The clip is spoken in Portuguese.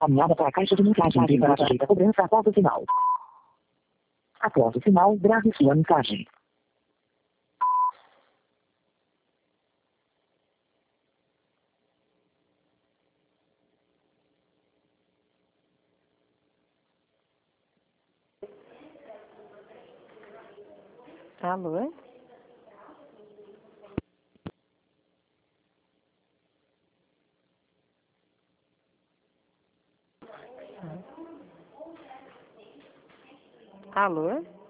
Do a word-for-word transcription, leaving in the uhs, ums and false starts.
Caminhada para a caixa de mensagem para ajeita a cobrança após o sinal. Após o sinal, grave sua mensagem. Alô? Alô?